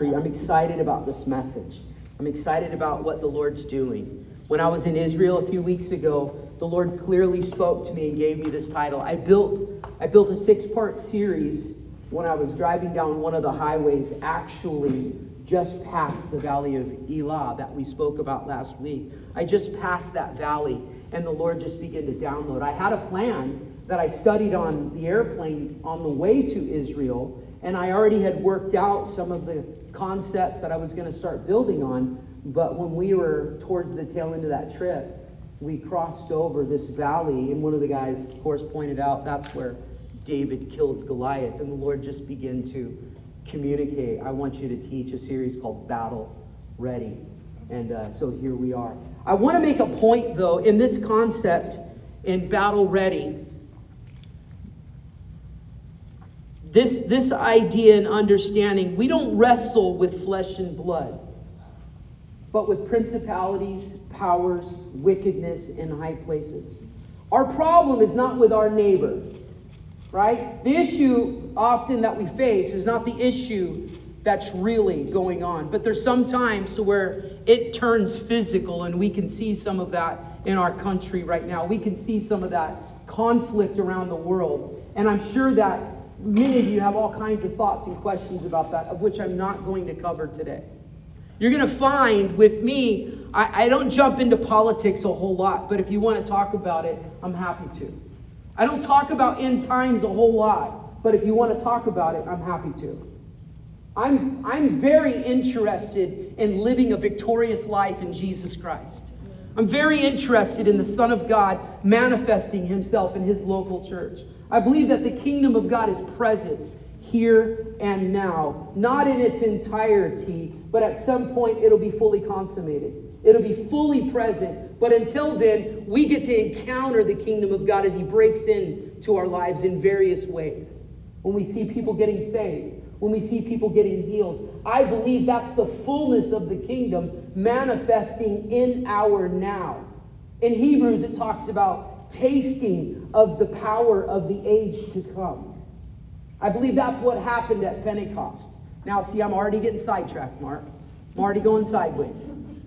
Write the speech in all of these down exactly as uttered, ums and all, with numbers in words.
concrete. I'm excited about this message. I'm excited about what the Lord's doing. When I was in Israel a few weeks ago, the Lord clearly spoke to me and gave me this title. I built, I built a six-part series when I was driving down one of the highways, actually just past the Valley of Elah that we spoke about last week. I just passed that valley, and the Lord just began to download. I had a plan that I studied on the airplane on the way to Israel, and I already had worked out some of the concepts that I was going to start building on. But when we were towards the tail end of that trip, we crossed over this valley, and one of the guys, of course, pointed out that's where David killed Goliath, and the Lord just began to communicate. I want you to teach a series called Battle Ready, and uh, so here we are. I want to make a point, though, in this concept in Battle Ready. This, this idea and understanding, we don't wrestle with flesh and blood, but with principalities, powers, wickedness in high places. Our problem is not with our neighbor, right? The issue often that we face is not the issue that's really going on, but there's some times to where it turns physical, and we can see some of that in our country right now. We can see some of that conflict around the world, and I'm sure that many of you have all kinds of thoughts and questions about that, of which I'm not going to cover today. You're going to find with me, I, I don't jump into politics a whole lot, but if you want to talk about it, I'm happy to. I don't talk about end times a whole lot, but if you want to talk about it, I'm happy to. I'm, I'm very interested in living a victorious life in Jesus Christ. I'm very interested in the Son of God manifesting himself in his local church. I believe that the kingdom of God is present here and now, not in its entirety, but at some point it'll be fully consummated. It'll be fully present. But until then, we get to encounter the kingdom of God as he breaks into our lives in various ways. When we see people getting saved, when we see people getting healed, I believe that's the fullness of the kingdom manifesting in our now. In Hebrews, it talks about tasting of the power of the age to come. I believe that's what happened at Pentecost. Now, see, I'm already getting sidetracked, Mark. I'm already going sideways.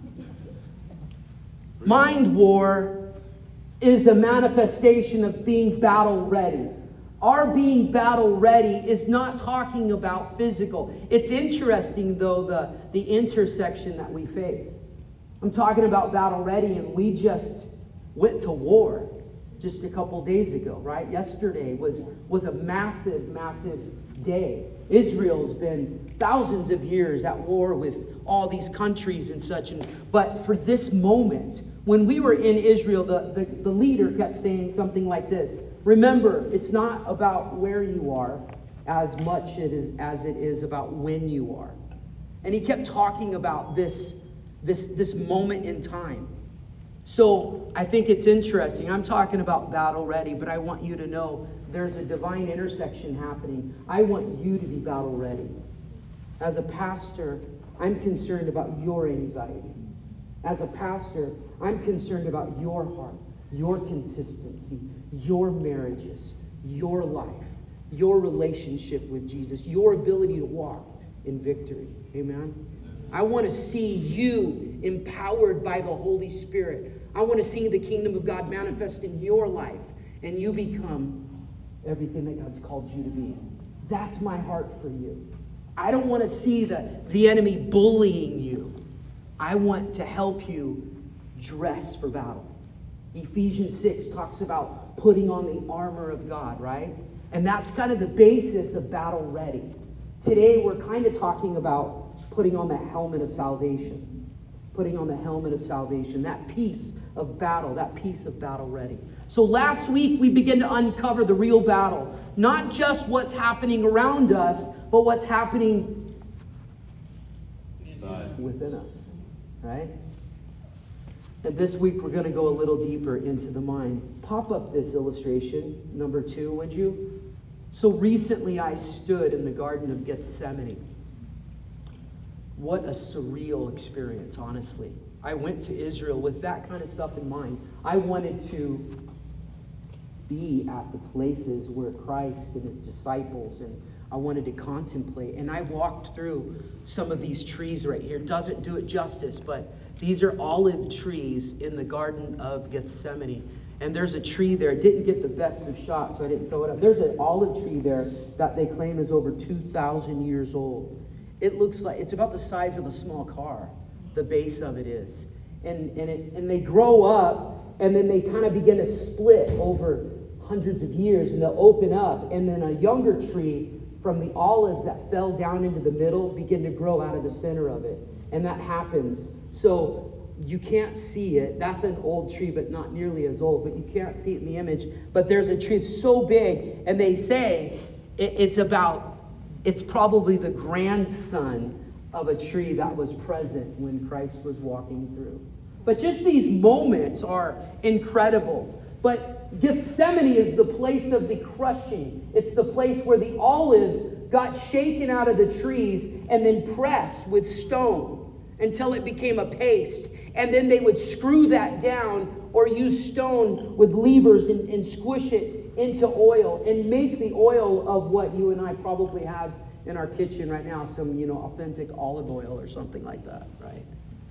Mind war is a manifestation of being battle ready. Our being battle ready is not talking about physical. It's interesting, though, the, the intersection that we face. I'm talking about battle ready, and we just went to war just a couple days ago, right? Yesterday was, was a massive, massive day. Israel's been thousands of years at war with all these countries and such. And, but for this moment, when we were in Israel, the, the, the leader kept saying something like this. Remember, it's not about where you are as much it is, as it is about when you are. And he kept talking about this, this, this moment in time. So I think it's interesting. I'm talking about battle ready, but I want you to know there's a divine intersection happening. I want you to be battle ready. As a pastor, I'm concerned about your anxiety. As a pastor, I'm concerned about your heart, your consistency, your marriages, your life, your relationship with Jesus, your ability to walk in victory. Amen? I want to see you empowered by the Holy Spirit. I want to see the kingdom of God manifest in your life, and you become everything that God's called you to be. That's my heart for you. I don't want to see the, the enemy bullying you. I want to help you dress for battle. Ephesians six talks about putting on the armor of God, right? And that's kind of the basis of battle ready. Today, we're kind of talking about putting on the helmet of salvation. Putting on the helmet of salvation. That piece of battle. That piece of battle ready. So last week, we began to uncover the real battle. Not just what's happening around us, but what's happening inside, within us. Right? And this week, we're going to go a little deeper into the mind. Pop up this illustration, number two, would you? So recently, I stood in the Garden of Gethsemane. What a surreal experience, honestly. I went to Israel with that kind of stuff in mind. I wanted to be at the places where Christ and his disciples, and I wanted to contemplate. And I walked through some of these trees right here. Doesn't do it justice, but these are olive trees in the Garden of Gethsemane. And there's a tree there. I didn't get the best of shots, so I didn't throw it up. There's an olive tree there that they claim is over two thousand years old. It looks like, it's about the size of a small car, the base of it is. And, and, it, and they grow up, and then they kind of begin to split over hundreds of years, and they'll open up. And then a younger tree from the olives that fell down into the middle begin to grow out of the center of it. And that happens. So you can't see it. That's an old tree, but not nearly as old. But you can't see it in the image. But there's a tree so big, and they say it, it's about, it's probably the grandson of a tree that was present when Christ was walking through. But just these moments are incredible. But Gethsemane is the place of the crushing. It's the place where the olive got shaken out of the trees and then pressed with stone until it became a paste. And then they would screw that down or use stone with levers and, and squish it into oil and make the oil of what you and I probably have in our kitchen right now, some, you know, authentic olive oil or something like that, right?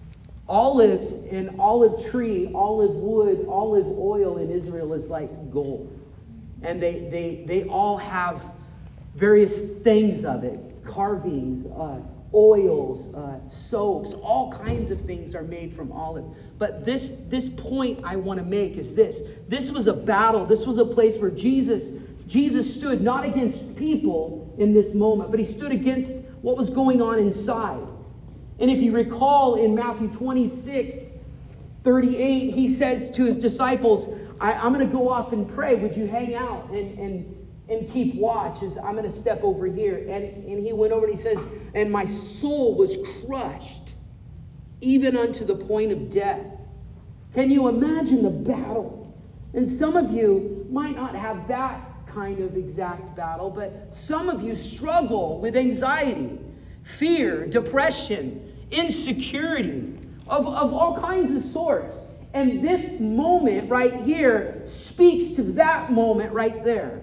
Olives and olive tree, olive wood, olive oil in Israel is like gold. And they they they all have various things of it, carvings, uh, oils, uh, soaps, all kinds of things are made from olive. But this, this point I want to make is this. This was a battle. This was a place where Jesus, Jesus stood not against people in this moment, but he stood against what was going on inside. And if you recall in Matthew twenty-six, thirty-eight, he says to his disciples, I, I'm going to go off and pray. Would you hang out and, and and keep watch as I'm going to step over here? And, and he went over and he says, and my soul was crushed, even unto the point of death. Can you imagine the battle? And some of you might not have that kind of exact battle, but some of you struggle with anxiety, fear, depression, insecurity of, of all kinds of sorts. And this moment right here speaks to that moment right there.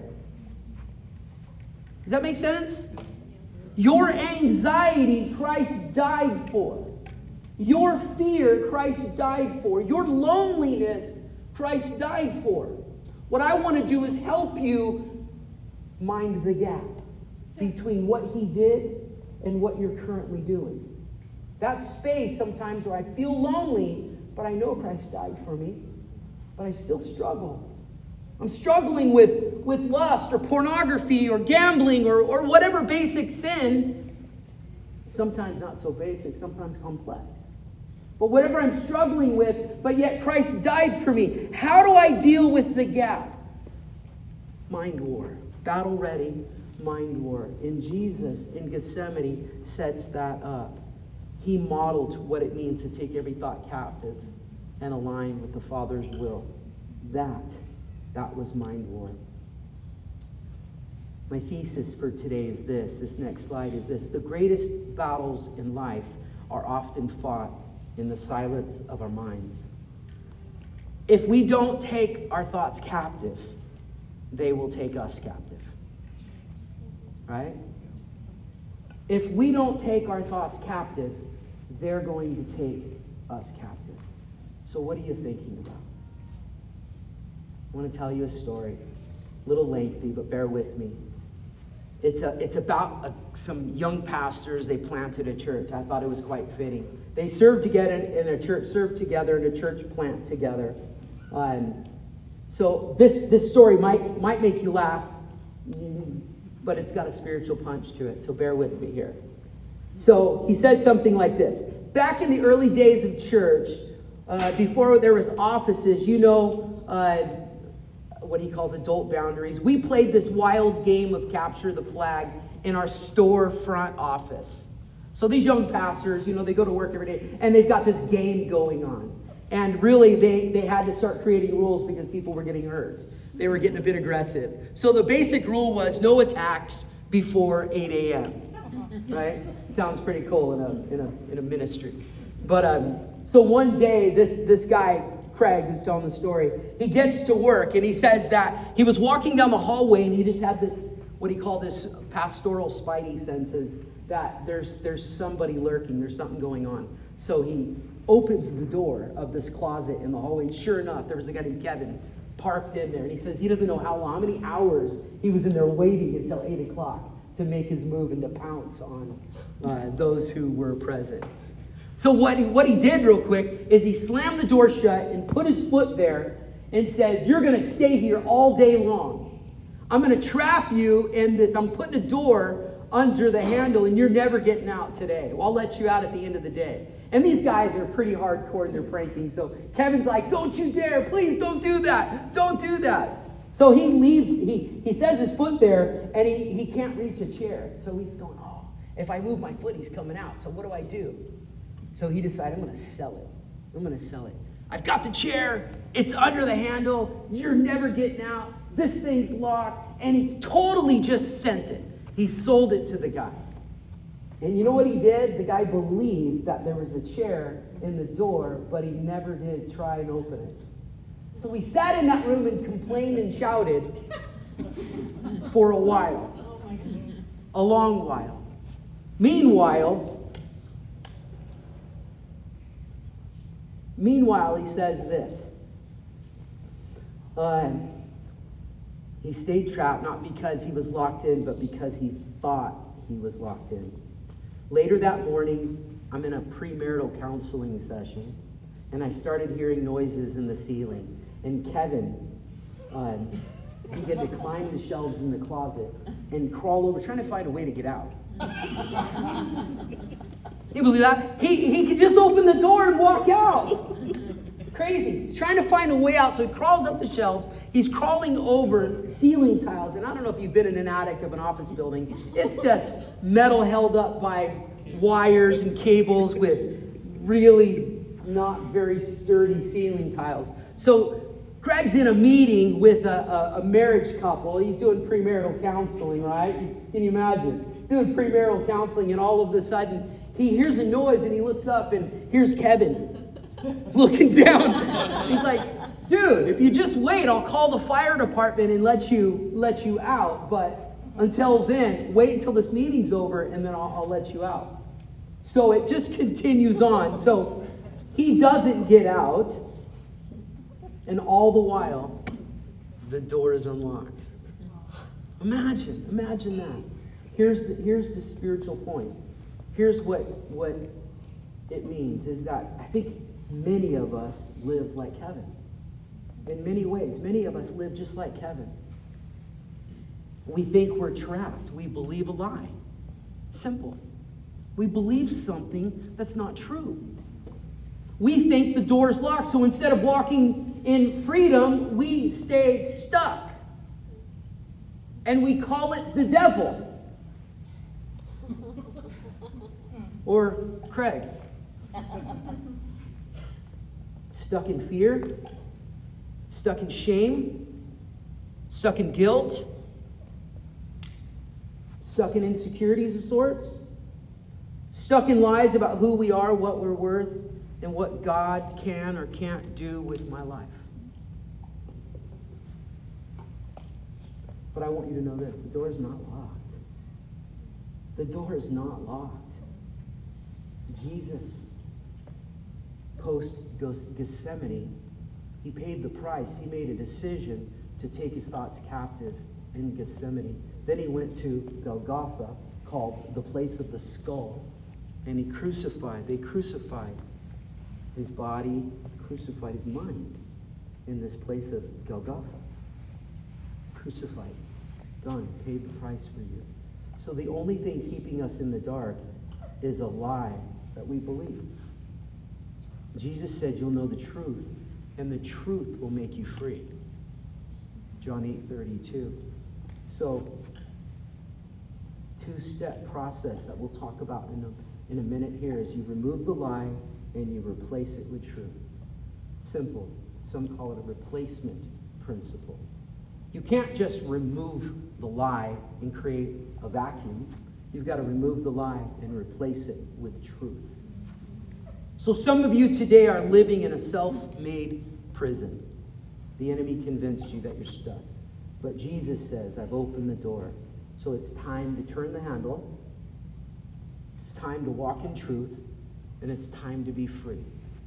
Does that make sense? Your anxiety, Christ died for. Your fear, Christ died for. Your loneliness, Christ died for. What I want to do is help you mind the gap between what he did and what you're currently doing. That space sometimes where I feel lonely, but I know Christ died for me, but I still struggle. I'm struggling with, with lust or pornography or gambling or, or whatever basic sin. Sometimes not so basic, sometimes complex. But whatever I'm struggling with, but yet Christ died for me. How do I deal with the gap? Mind war. Battle ready, mind war. And Jesus in Gethsemane sets that up. He modeled what it means to take every thought captive and align with the Father's will. That That was mind war. My thesis for today is this. This next slide is this. The greatest battles in life are often fought in the silence of our minds. If we don't take our thoughts captive, they will take us captive. Right? If we don't take our thoughts captive, they're going to take us captive. So what are you thinking about? I want to tell you a story, a little lengthy, but bear with me. It's a, it's about a, some young pastors. They planted a church. I thought it was quite fitting. They served together in a church, served together in a church plant together. Um, so this this story might might make you laugh, but it's got a spiritual punch to it. So bear with me here. So he says something like this: back in the early days of church, uh, before there was offices, you know. Uh, what he calls adult boundaries. We played this wild game of capture the flag in our store front office. So these young pastors, you know, they go to work every day and they've got this game going on. And really they, they had to start creating rules because people were getting hurt. They were getting a bit aggressive. So the basic rule was no attacks before eight a.m. Right? Sounds pretty cool in a, in a, in a ministry. But um, so one day this, this guy, Craig, who's telling the story, he gets to work and he says that he was walking down the hallway and he just had this what he called his pastoral spidey senses, that there's there's somebody lurking, there's something going on. So he opens the door of this closet in the hallway, and sure enough, there was a guy named Kevin parked in there, and he says he doesn't know how long, how many hours he was in there waiting until eight o'clock to make his move and to pounce on uh, those who were present. So what he, what he did real quick is he slammed the door shut and put his foot there and says, you're going to stay here all day long. I'm going to trap you in this. I'm putting a door under the handle, and you're never getting out today. Well, I'll let you out at the end of the day. And these guys are pretty hardcore in their pranking. So Kevin's like, don't you dare. Please don't do that. Don't do that. So he leaves. He, he says his foot there, and he, he can't reach a chair. So he's going, oh, if I move my foot, he's coming out. So what do I do? So he decided, I'm going to sell it. I'm going to sell it. I've got the chair. It's under the handle. You're never getting out. This thing's locked. And he totally just sent it. He sold it to the guy. And you know what he did? The guy believed that there was a chair in the door, but he never did try and open it. So he sat in that room and complained and shouted for a while. A long while. Meanwhile, Meanwhile, he says this. Uh, he stayed trapped, not because he was locked in, but because he thought he was locked in. Later that morning, I'm in a premarital counseling session, and I started hearing noises in the ceiling. And Kevin uh, began to climb the shelves in the closet and crawl over, trying to find a way to get out. You believe that? He, he could just open the door and walk out. Crazy. He's trying to find a way out, so he crawls up the shelves. He's crawling over ceiling tiles. And I don't know if you've been in an attic of an office building. It's just metal held up by wires and cables with really not very sturdy ceiling tiles. So Craig's in a meeting with a, a, a marriage couple. He's doing premarital counseling, right? Can you imagine? He's doing premarital counseling, and all of a sudden, he hears a noise, and he looks up, and here's Kevin looking down. He's like, dude, if you just wait, I'll call the fire department and let you let you out. But until then, wait until this meeting's over, and then I'll, I'll let you out. So it just continues on. So he doesn't get out, and all the while, the door is unlocked. Imagine, imagine that. Here's the, here's the spiritual point. Here's what, what it means, is that I think many of us live like Kevin. In many ways, many of us live just like Kevin. We think we're trapped. We believe a lie. Simple. We believe something that's not true. We think the door's locked, so instead of walking in freedom, we stay stuck. And we call it the devil. Or Craig. Stuck in fear, stuck in shame, stuck in guilt, stuck in insecurities of sorts, stuck in lies about who we are, what we're worth, and what God can or can't do with my life. But I want you to know this, the door is not locked. The door is not locked. Jesus, post-Gethsemane, he paid the price. He made a decision to take his thoughts captive in Gethsemane. Then he went to Golgotha, called the place of the skull, and he crucified. They crucified his body, crucified his mind in this place of Golgotha. Crucified. Done. Paid the price for you. So the only thing keeping us in the dark is a lie that we believe. Jesus said you'll know the truth, and the truth will make you free. John eight thirty-two. So, two-step process that we'll talk about in a, in a minute here is you remove the lie and you replace it with truth. Simple. Some call it a replacement principle. You can't just remove the lie and create a vacuum. You've got to remove the lie and replace it with truth. So some of you today are living in a self-made prison. The enemy convinced you that you're stuck. But Jesus says, I've opened the door. So it's time to turn the handle. It's time to walk in truth. And it's time to be free.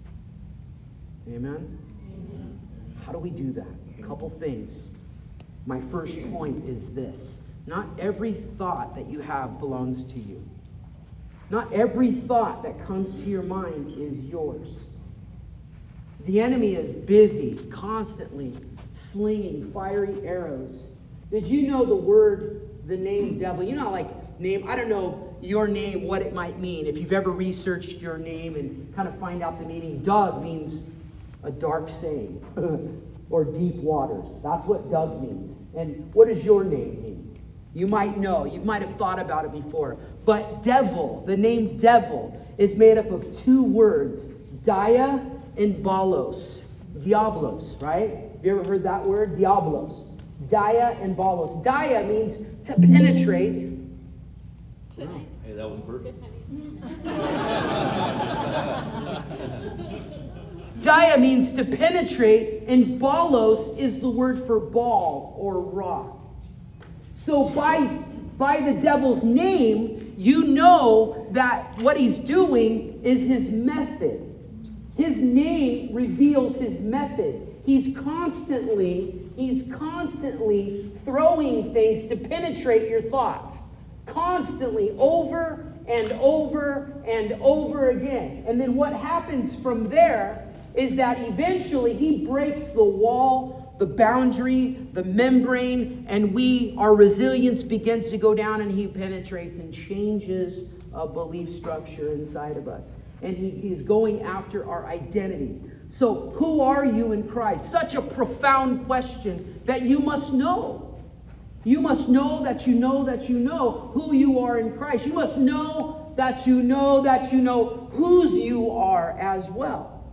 Amen? Amen. How do we do that? A couple things. My first point is this. Not every thought that you have belongs to you. Not every thought that comes to your mind is yours. The enemy is busy, constantly slinging fiery arrows. Did you know the word, the name devil? You know, like name, I don't know your name, what it might mean. If you've ever researched your name and kind of find out the meaning, Doug means a dark saying or deep waters. That's what Doug means. And what does your name mean? You might know. You might have thought about it before. But devil, the name devil, is made up of two words, dia and balos. Diablos, right? Have you ever heard that word? Diablos. Dia and balos. Dia means to penetrate. Nice. Hey, that was perfect. Dia means to penetrate, and balos is the word for ball or rock. So by, by the devil's name, you know that what he's doing is his method. His name reveals his method. He's constantly, he's constantly throwing things to penetrate your thoughts. Constantly, over and over and over again. And then what happens from there is that eventually he breaks the wall, the boundary, the membrane, and we, our resilience begins to go down, and he penetrates and changes a belief structure inside of us. And he is going after our identity. So, who are you in Christ? Such a profound question that you must know. You must know that you know that you know who you are in Christ. You must know that you know that you know whose you are as well.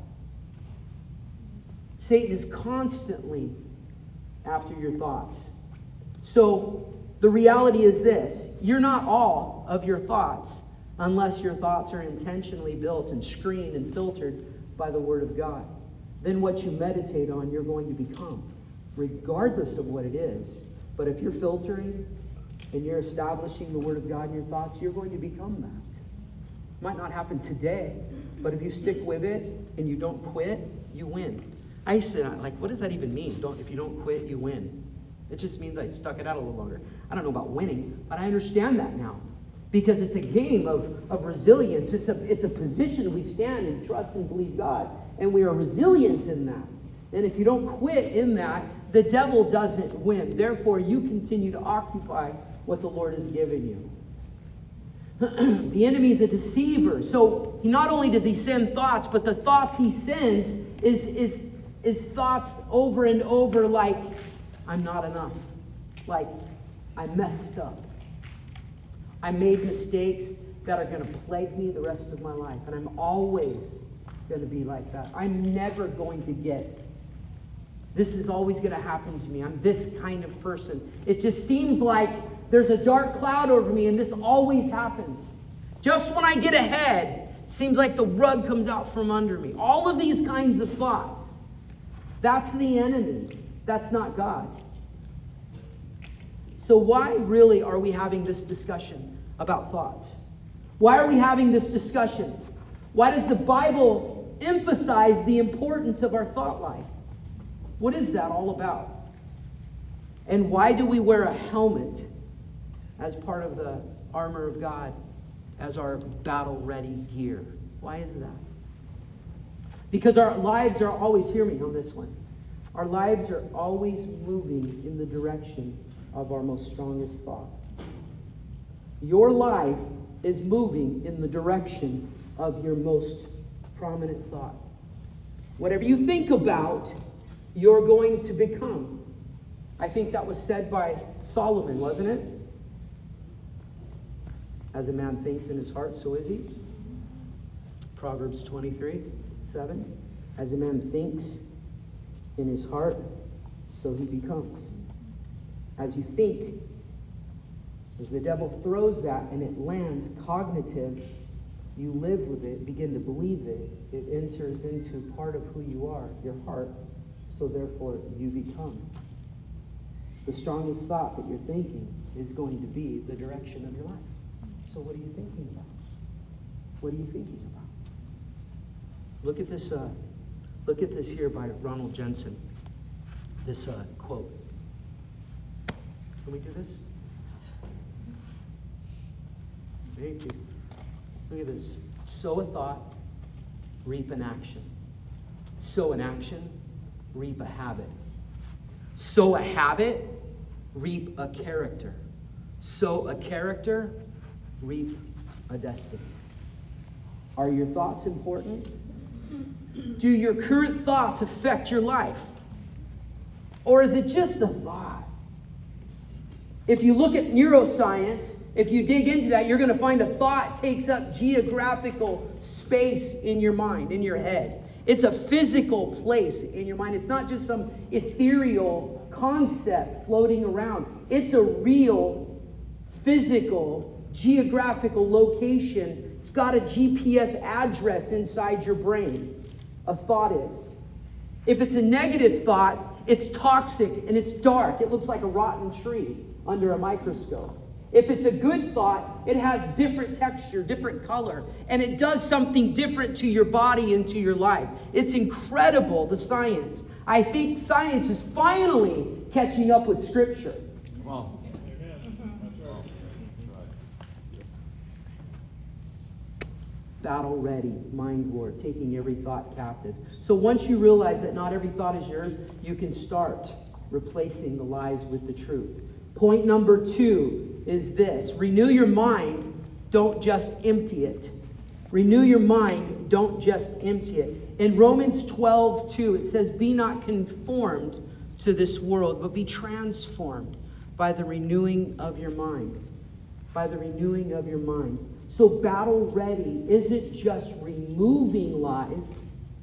Satan is constantly after your thoughts. So, the reality is this. You're not all of your thoughts unless your thoughts are intentionally built and screened and filtered by the Word of God. Then what you meditate on, you're going to become, regardless of what it is. But if you're filtering and you're establishing the Word of God in your thoughts, you're going to become that. Might not happen today, but if you stick with it and you don't quit, you win. I used to, like, what does that even mean? Don't, if you don't quit, you win. It just means I stuck it out a little longer. I don't know about winning, but I understand that now. Because it's a game of, of resilience. It's a, it's a position we stand and trust and believe God. And we are resilient in that. And if you don't quit in that, the devil doesn't win. Therefore, you continue to occupy what the Lord has given you. The enemy is a deceiver. So he not only does he send thoughts, but the thoughts he sends is, is, is thoughts over and over like, I'm not enough. Like, I messed up. I made mistakes that are going to plague me the rest of my life. And I'm always going to be like that. I'm never going to get. This is always going to happen to me. I'm this kind of person. It just seems like there's a dark cloud over me, and this always happens. Just when I get ahead, seems like the rug comes out from under me. All of these kinds of thoughts. That's the enemy. That's not God. So why really are we having this discussion about thoughts? Why are we having this discussion? Why does the Bible emphasize the importance of our thought life? What is that all about? And why do we wear a helmet as part of the armor of God, as our battle-ready gear? Why is that? Because our lives are always, hear me on this one, our lives are always moving in the direction of our most strongest thought. Your life is moving in the direction of your most prominent thought. Whatever you think about, you're going to become. I think that was said by Solomon, wasn't it? As a man thinks in his heart, so is he. Proverbs twenty-three, seven. As a man thinks in his heart, so he becomes. As you think, as the devil throws that and it lands cognitive, you live with it, begin to believe it. It enters into part of who you are, your heart, so therefore you become. The strongest thought that you're thinking is going to be the direction of your life. So what are you thinking about? What are you thinking about? Look at this, uh, look at this here by Ronald Jensen. This uh, quote. Can we do this? Thank you. Look at this. Sow a thought, reap an action. Sow an action, reap a habit. Sow a habit, reap a character. Sow a character, reap a destiny. Are your thoughts important? Do your current thoughts affect your life? Or is it just a thought? If you look at neuroscience, if you dig into that, you're going to find a thought takes up geographical space in your mind, in your head. It's a physical place in your mind. It's not just some ethereal concept floating around. It's a real, physical, geographical location. It's got a G P S address inside your brain. A thought is. If it's a negative thought, it's toxic and it's dark. It looks like a rotten tree under a microscope. If it's a good thought, it has different texture, different color, and it does something different to your body and to your life. It's incredible, the science. I think science is finally catching up with Scripture. Wow. Battle ready, mind war, taking every thought captive. So once you realize that not every thought is yours, you can start replacing the lies with the truth. Point number two is this. Renew your mind, don't just empty it. Renew your mind, don't just empty it. In Romans twelve two, it says, be not conformed to this world, but be transformed by the renewing of your mind. By the renewing of your mind. So battle ready isn't just removing lies.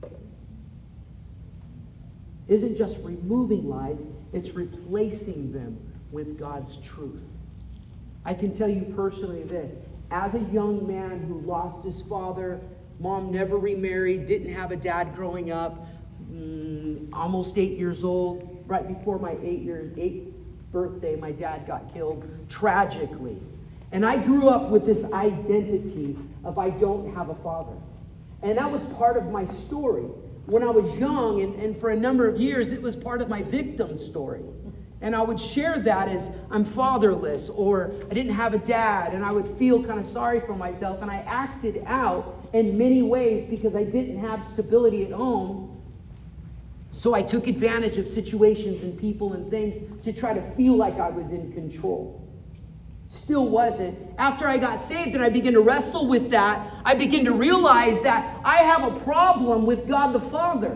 Isn't just removing lies, it's replacing them with God's truth. I can tell you personally this. As a young man who lost his father, mom never remarried, didn't have a dad growing up, mm, almost eight years old, right before my eight year, eighth birthday, my dad got killed tragically. And I grew up with this identity of I don't have a father. And that was part of my story. When I was young, and, and for a number of years, it was part of my victim story. And I would share that as I'm fatherless, or I didn't have a dad, and I would feel kind of sorry for myself. And I acted out in many ways because I didn't have stability at home. So I took advantage of situations and people and things to try to feel like I was in control. Still wasn't. After I got saved and I began to wrestle with that, I began to realize that I have a problem with God the Father.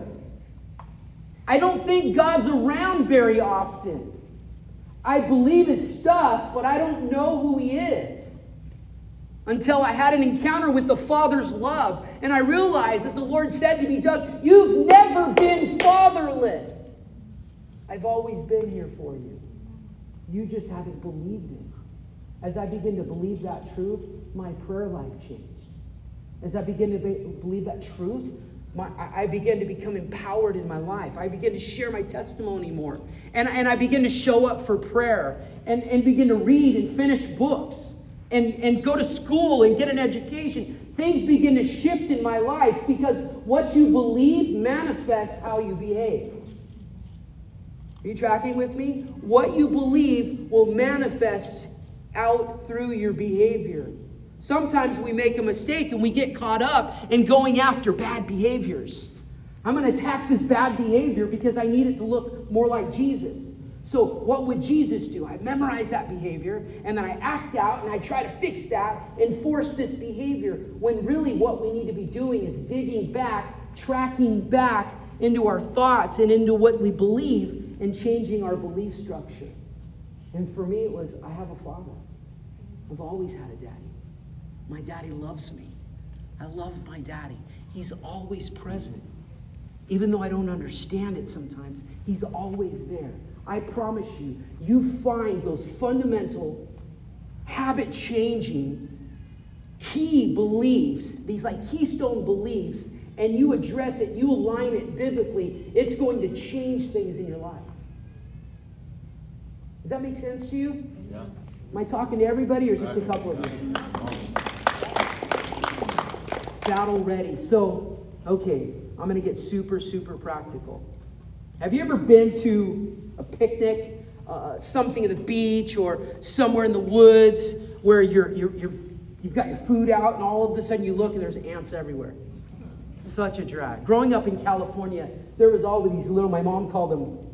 I don't think God's around very often. I believe his stuff, but I don't know who he is. Until I had an encounter with the Father's love. And I realized that the Lord said to me, Doug, you've never been fatherless. I've always been here for you. You just haven't believed it. As I begin to believe that truth, my prayer life changed. As I begin to be, believe that truth, my, I, I began to become empowered in my life. I began to share my testimony more. And, and I began to show up for prayer and, and begin to read and finish books and, and go to school and get an education. Things begin to shift in my life because what you believe manifests how you behave. Are you tracking with me? What you believe will manifest out through your behavior. Sometimes we make a mistake and we get caught up in going after bad behaviors. I'm going to attack this bad behavior because I need it to look more like Jesus. So what would Jesus do? I memorize that behavior and then I act out and I try to fix that and force this behavior, when really what we need to be doing is digging back, tracking back into our thoughts and into what we believe and changing our belief structure. And for me, it was, I have a father. I've always had a daddy. My daddy loves me. I love my daddy. He's always present. Even though I don't understand it sometimes, he's always there. I promise you, you find those fundamental, habit-changing, key beliefs, these like keystone beliefs, and you address it, you align it, it biblically, it's going to change things in your life. Does that make sense to you? Yeah. Am I talking to everybody or just a couple of you? Battle ready. So, okay, I'm going to get super, super practical. Have you ever been to a picnic, uh, something at the beach or somewhere in the woods where you're, you're, you're, you've got your food out and all of a sudden you look and there's ants everywhere? Such a drag. Growing up in California, there was always these little, my mom called them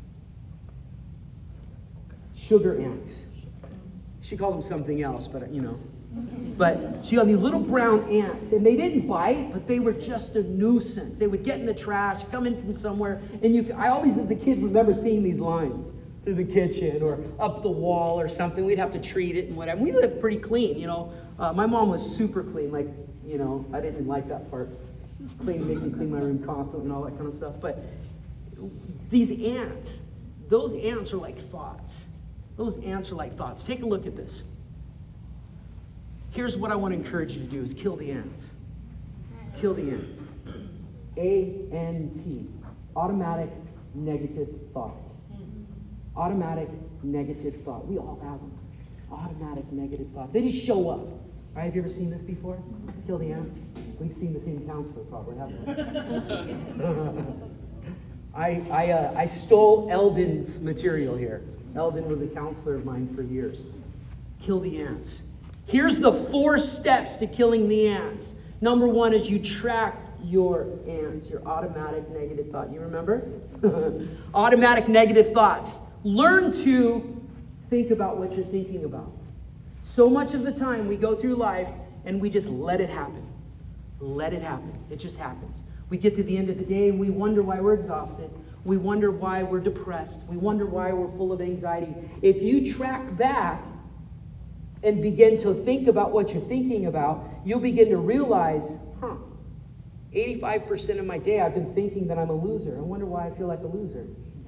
sugar ants. She called them something else, but you know. But she got these little brown ants, and they didn't bite, but they were just a nuisance. They would get in the trash, come in from somewhere, and you. I always, as a kid, remember seeing these lines through the kitchen or up the wall or something. We'd have to treat it and whatever. We lived pretty clean, you know. Uh, my mom was super clean, like, you know, I didn't like that part. Clean, make me clean my room constantly and all that kind of stuff. But these ants, those ants are like thoughts. Those ants are like thoughts. Take a look at this. Here's what I want to encourage you to do is kill the ants. Kill the ants. A N T. Automatic negative thought. Automatic negative thought. We all have them. Automatic negative thoughts. They just show up. All right, have you ever seen this before? Kill the ants? We've seen the same counselor probably, haven't we? I, I, uh, I stole Eldon's material here. Eldon was a counselor of mine for years. Kill the ants. Here's the four steps to killing the ants. Number one is you track your ants, your automatic negative thought. You remember? Automatic negative thoughts. Learn to think about what you're thinking about. So much of the time we go through life and we just let it happen. Let it happen. It just happens. We get to the end of the day and we wonder why we're exhausted. We wonder why we're depressed. We wonder why we're full of anxiety. If you track back and begin to think about what you're thinking about, you'll begin to realize, huh, eighty-five percent of my day I've been thinking that I'm a loser. I wonder why I feel like a loser.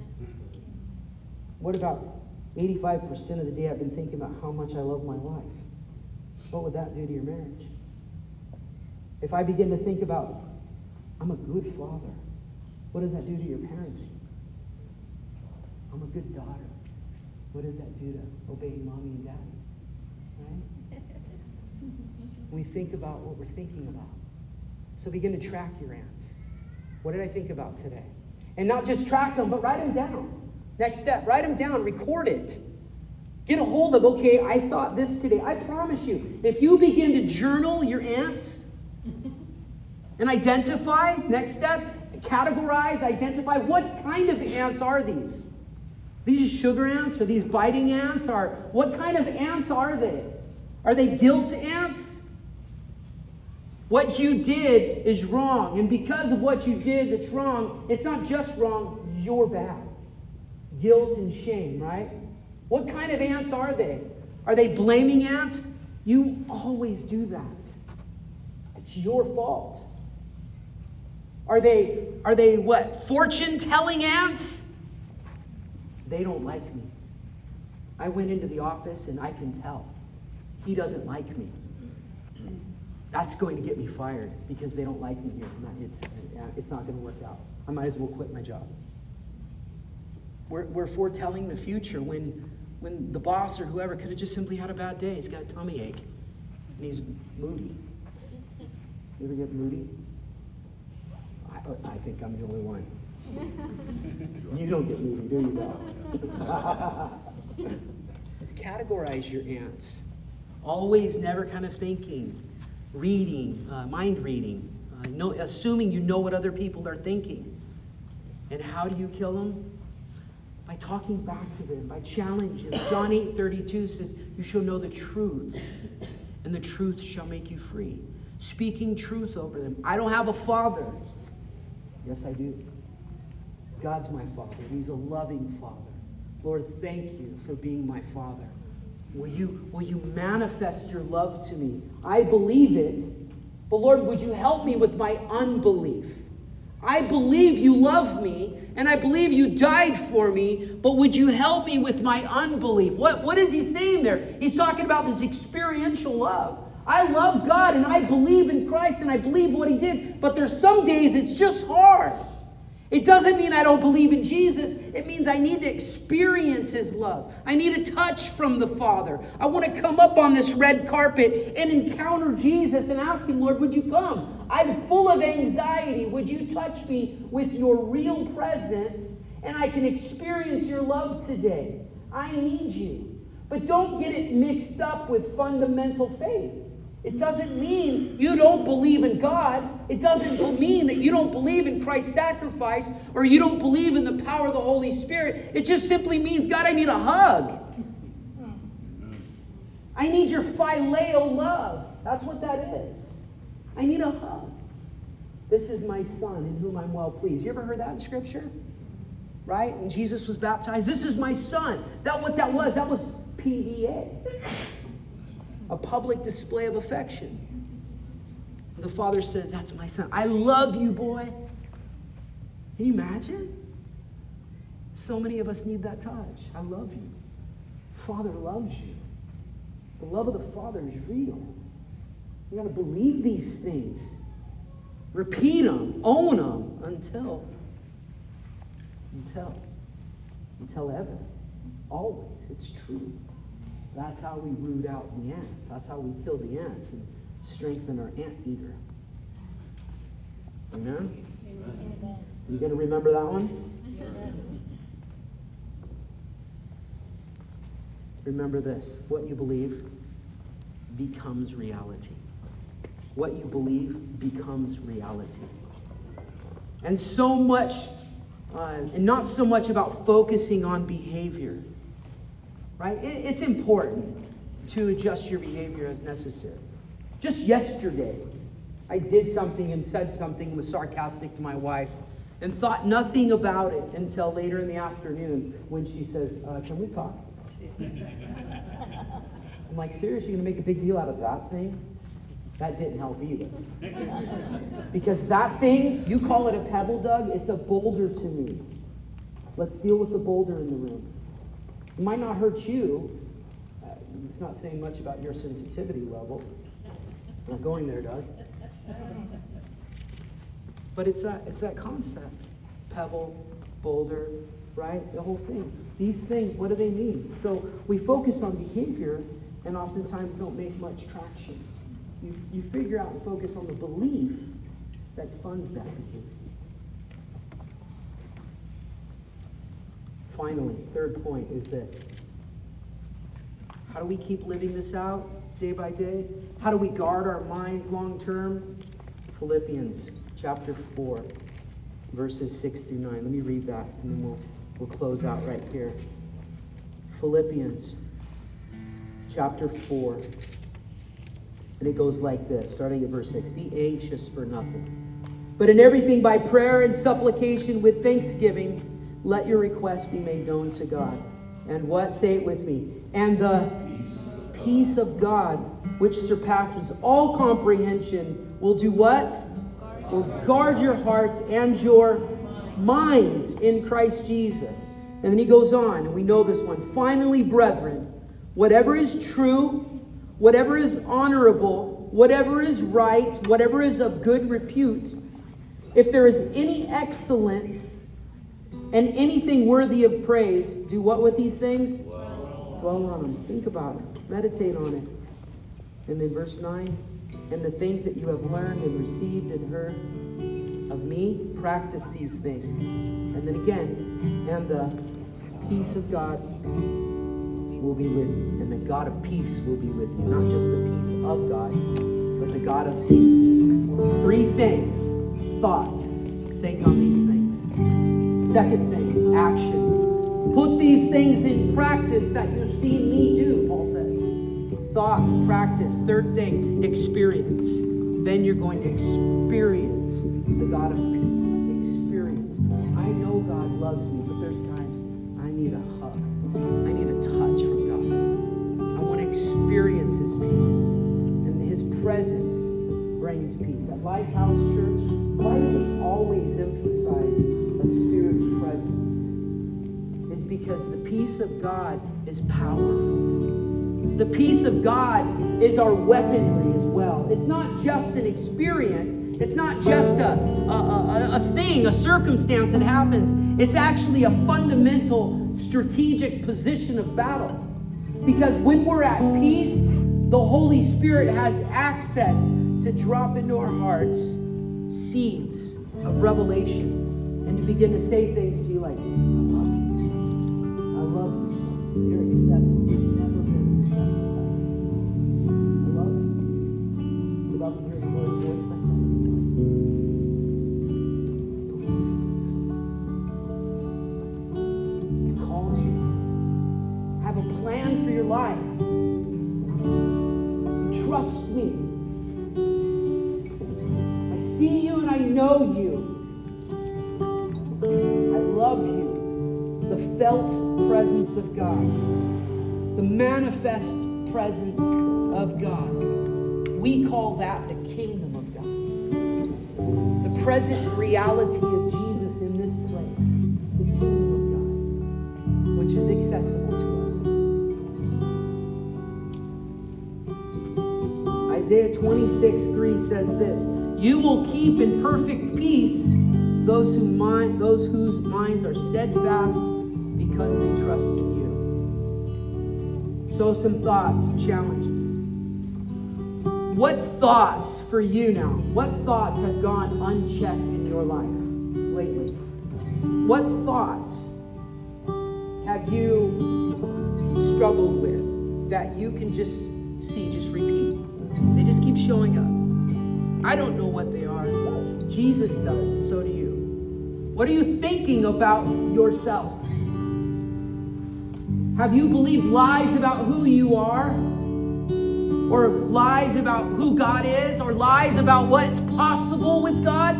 What about eighty-five percent of the day I've been thinking about how much I love my wife? What would that do to your marriage? If I begin to think about, I'm a good father, what does that do to your parenting? I'm a good daughter. What does that do to obeying mommy and daddy? Right? We think about what we're thinking about. So begin to track your ants. What did I think about today? And not just track them, but write them down. Next step, write them down, record it. Get a hold of, okay, I thought this today. I promise you, if you begin to journal your ants and identify, next step, categorize, identify, what kind of ants are these? These sugar ants? Are these biting ants? Are what kind of ants are they? Are they guilt ants? What you did is wrong. And because of what you did that's wrong, it's not just wrong, you're bad. Guilt and shame, right? What kind of ants are they? Are they blaming ants? You always do that. It's your fault. Are they, are they what? Fortune-telling ants? They don't like me. I went into the office and I can tell. He doesn't like me. That's going to get me fired because they don't like me here. It's, it's not going to work out. I might as well quit my job. We're, we're foretelling the future when, when the boss or whoever could have just simply had a bad day. He's got a tummy ache and he's moody. You ever get moody? I, I think I'm the only one. You don't get moody, do you, Doc? Categorize your ants. Always, never kind of thinking, reading, uh, mind reading, uh, know, assuming you know what other people are thinking. And how do you kill them? By talking back to them, by challenging them. John eight thirty-two says, you shall know the truth, and the truth shall make you free. Speaking truth over them. I don't have a father. Yes, I do. God's my Father. He's a loving Father. Lord, thank you for being my Father. Will you, will you manifest your love to me? I believe it, but Lord, would you help me with my unbelief? I believe you love me, and I believe you died for me, but would you help me with my unbelief? What, what is he saying there? He's talking about this experiential love. I love God, and I believe in Christ, and I believe what he did, but there's some days it's just hard. It doesn't mean I don't believe in Jesus. It means I need to experience his love. I need a touch from the Father. I want to come up on this red carpet and encounter Jesus and ask him, Lord, would you come? I'm full of anxiety. Would you touch me with your real presence and I can experience your love today? I need you. But don't get it mixed up with fundamental faith. It doesn't mean you don't believe in God. It doesn't mean that you don't believe in Christ's sacrifice or you don't believe in the power of the Holy Spirit. It just simply means, God, I need a hug. I need your phileo love. That's what that is. I need a hug. This is my son in whom I'm well pleased. You ever heard that in Scripture? Right? When Jesus was baptized, this is my son. That what that was, that was P D A. A public display of affection. The Father says, that's my son. I love you, boy. Can you imagine? So many of us need that touch. I love you. Father loves you. The love of the Father is real. You got to believe these things. Repeat them. Own them until, until, until ever. Always. It's true. That's how we root out the ants. That's how we kill the ants and strengthen our anteater. Amen? Amen. You going to remember that one? Yes. Remember this. What you believe becomes reality. What you believe becomes reality. And so much, uh, and not so much about focusing on behavior. Right? It's important to adjust your behavior as necessary. Just yesterday, I did something and said something and was sarcastic to my wife and thought nothing about it until later in the afternoon when she says, uh, can we talk? I'm like, seriously, you're going to make a big deal out of that thing? That didn't help either. Because that thing, you call it a pebble, Doug, it's a boulder to me. Let's deal with the boulder in the room. It might not hurt you. Uh, it's not saying much about your sensitivity level. I'm not going there, Doug. But it's that, it's that concept. Pebble, boulder, right? The whole thing. These things, what do they mean? So we focus on behavior and oftentimes don't make much traction. You, you figure out and focus on the belief that funds that behavior. Finally, third point is this. How do we keep living this out day by day? How do we guard our minds long term? Philippians chapter four, verses six through nine. Let me read that and then we'll, we'll close out right here. Philippians chapter four. And it goes like this, starting at verse six. Be anxious for nothing, but in everything by prayer and supplication with thanksgiving, let your requests be made known to God. And what? Say it with me. And the peace of God, which surpasses all comprehension, will do what? Will guard your hearts and your minds in Christ Jesus. And then he goes on, and we know this one. Finally, brethren, whatever is true, whatever is honorable, whatever is right, whatever is of good repute, if there is any excellence, and anything worthy of praise, do what with these things? Dwell on them. Think about it. Meditate on it. And then verse nine. And the things that you have learned and received and heard of me, practice these things. And then again, and the peace of God will be with you. And the God of peace will be with you. Not just the peace of God, but the God of peace. Three things. Thought. Think on these things. Second thing, action. Put these things in practice that you've seen me do, Paul says. Thought, practice. Third thing, experience. Then you're going to experience the God of peace. Experience. I know God loves me, but there's times I need a hug. I need a touch from God. I want to experience his peace. And his presence brings peace. At Lifehouse Church, why do we always emphasize a Spirit's presence? Is because the peace of God is powerful. The peace of God is our weaponry as well. It's not just an experience, It's not just a, a, a, a thing, a circumstance that happens. It's actually a fundamental strategic position of battle. Because when we're at peace, the Holy Spirit has access to drop into our hearts seeds of revelation and to begin to say things to you like, I love you. I love you so. You're accepted. You've never been rejected. I love you. You love to hear the Lord's voice like that. Believe this. He called you. Have a plan for your life. Trust me. I see you and I know you. I love you. The felt presence of God. The manifest presence of God. We call that the kingdom of God. The present reality of Jesus in this place. The kingdom of God, which is accessible to us. Isaiah twenty-six three says this, you will keep in perfect peace those who mind, those whose minds are steadfast because they trust in you. So some thoughts and challenges. What thoughts for you now? What thoughts have gone unchecked in your life lately? What thoughts have you struggled with that you can just see, just repeat? They just keep showing up. I don't know what they are. Jesus does, and so do you. What are you thinking about yourself? Have you believed lies about who you are? Or lies about who God is? Or lies about what's possible with God?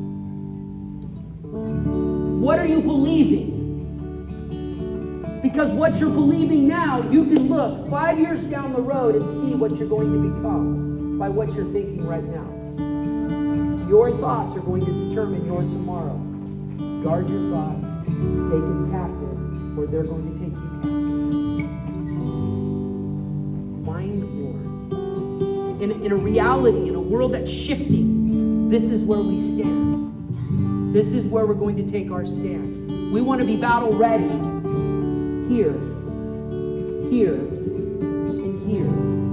What are you believing? Because what you're believing now, you can look five years down the road and see what you're going to become by what you're thinking right now. Your thoughts are going to determine your tomorrow. Guard your thoughts. Take them captive, or they're going to take you captive. Mind war. In, in a reality, in a world that's shifting, this is where we stand. This is where we're going to take our stand. We want to be battle ready. Here, here, and here.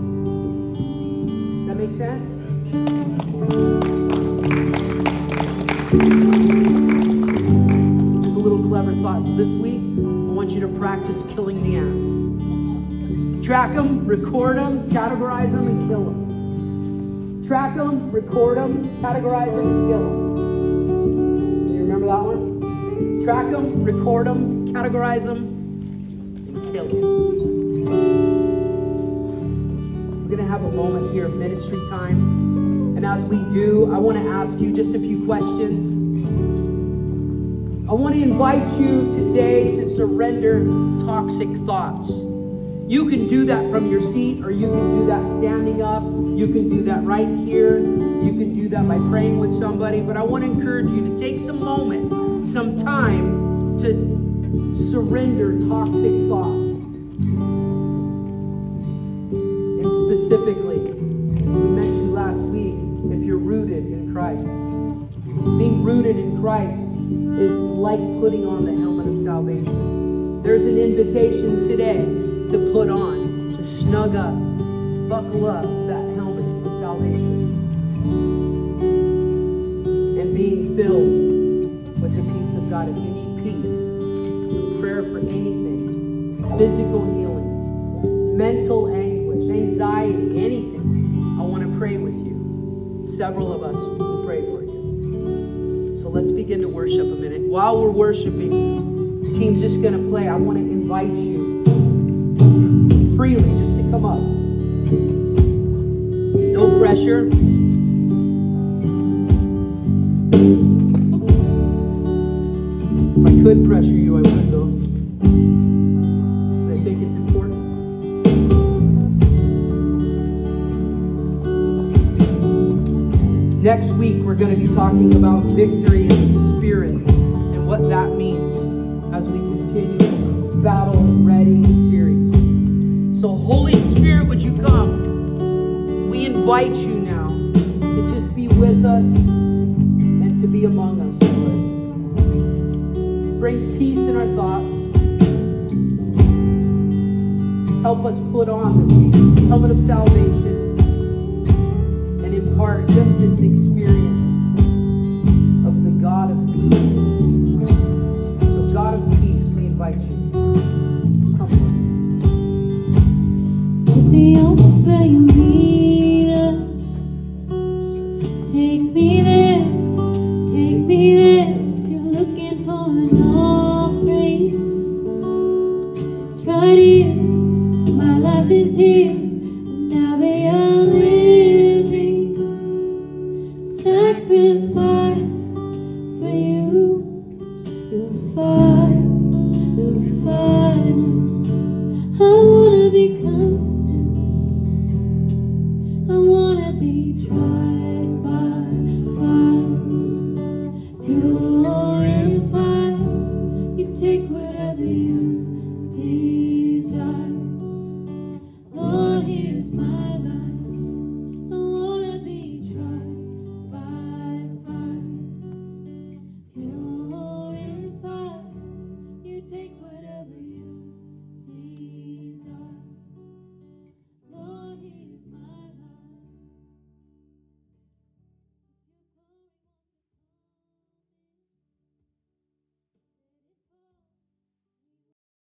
That make sense? There's a little clever thought. So this week, I want you to practice killing the ants. Track them, record them, categorize them, and kill them. Track them, record them, categorize them, and kill them. Do you remember that one? Track them, record them, categorize them, kill you. We're going to have a moment here of ministry time. And as we do, I want to ask you just a few questions. I want to invite you today to surrender toxic thoughts. You can do that from your seat, or you can do that standing up. You can do that right here. You can do that by praying with somebody. But I want to encourage you to take some moment, some time to surrender toxic thoughts. And specifically, we mentioned last week, if you're rooted in Christ. Being rooted in Christ is like putting on the helmet of salvation. There's an invitation today to put on, to snug up, buckle up that helmet of salvation. And being filled with the peace of God. If you need peace, some prayer for anything, physical healing, mental anguish, anxiety, anything, I want to pray with you. Several of us will pray for you. So let's begin to worship a minute. While we're worshiping, the team's just going to play. I want to invite you freely just to come up. No pressure. If I could pressure you, I would though. Because I think it's important. Next week, we're going to be talking about victory in the Spirit and what that means as we continue this Battle Ready series. So, Holy Spirit, would you come? We invite you now to just be with us. be among us, Lord. Bring peace in our thoughts. Help us put on this helmet of salvation and impart just this experience of the God of peace. So, God of peace, we invite you. Come on. If the altar's where you meet us, take me there, take me there. If you're looking for an offering, it's right here. My life is here, and I'll be a living sacrifice for you. You're fire, you're fire. I wanna be consumed. I wanna be tried by fire, purified. You take whatever you desire. Lord, here's my life. I wanna be tried by fire, purified. You take